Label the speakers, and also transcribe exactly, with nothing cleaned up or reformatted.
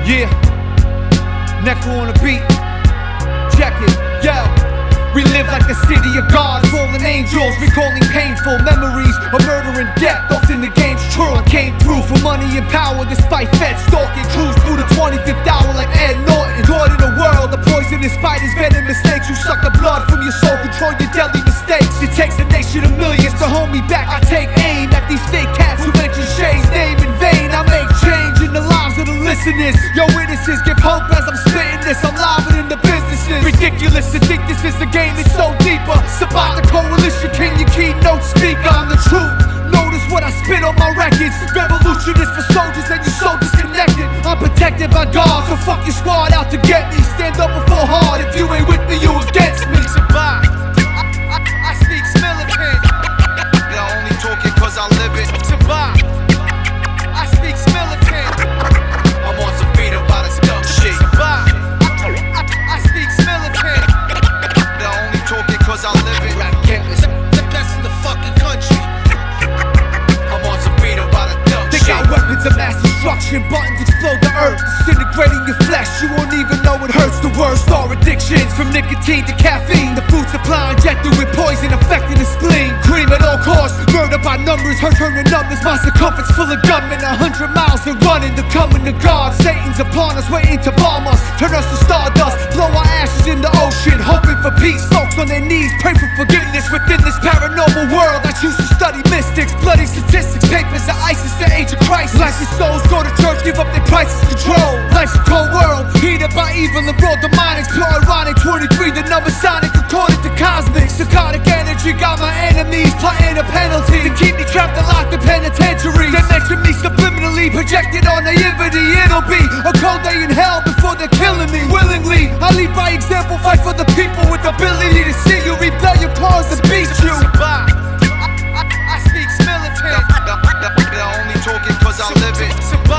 Speaker 1: Yeah, Necro on the beat. Check it, yo. We live like a city of gods, fallen angels, recalling painful memories of murder and death. Often the game's true. I came through for money and power, despite feds stalking. Cruise through the twenty-fifth hour like Ed Norton. Caught in a world of poisonous spiders, venomous snakes. You suck the blood from your soul, control your deadly mistakes. It takes a nation of millions to hold me back. I take aim at these fake cats who mention Shay's name in vain. I make change in the lives of the listeners. Yo, witnesses, give hope as I'm spitting this. I'm live in the businesses. Ridiculous to think this is the game, it's so deeper. Survive the coalition, king, your keynote speaker. I'm the truth. Notice what I spit on my records. Revolution is for soldiers and you so disconnected. I'm protected by God, so fuck your squad out to get me. Stand up before hard. If you ain't with me, you against me. Survive. I, I, I speak militant.
Speaker 2: They're only talking cause I live it.
Speaker 1: Survive. I speak militant.
Speaker 2: I'm on some freedom by this dumb shit.
Speaker 1: Survive. I, I, I speak militant.
Speaker 2: They're only talking cause I live it.
Speaker 1: Rap campus, the best in the fucking country.
Speaker 2: I'm on some freedom by the dumb
Speaker 1: They
Speaker 2: shit.
Speaker 1: got weapons of mass destruction, buttons explode the earth, disintegrating your flesh. You won't even know it hurts. The worst are addictions, from nicotine to caffeine. The food supply injected with poison, affecting the spleen. Cream at all costs, murder by numbers, hurt turning numbers. My circumference full of gunmen, a hundred miles and running. The coming of God, Satan's upon us, waiting to bomb us, turn us to stardust, blow our ashes in the ocean, hoping for peace. Folks on their knees, pray for forgiveness within this paranormal world. I choose to study mystics, bloody statistics, papers of ISIS, the age of Christ. Life is souls go to church, give up their prices, control. Life's a cold world, heated by evil and raw demonics. Pure ironic, twenty-three, the number sonic, according to cosmic. Psychotic energy got my enemies plotting a penalty to keep me trapped and locked in penitentiaries. They mention me subliminally, projected on naivety. It'll be a cold day in hell before they're killing me. Willingly, I lead by example, fight for the people with the ability to see you, rebel your cause to beat you. I, I, I speak militant.
Speaker 2: They're only talking cause I live it.
Speaker 1: Survive.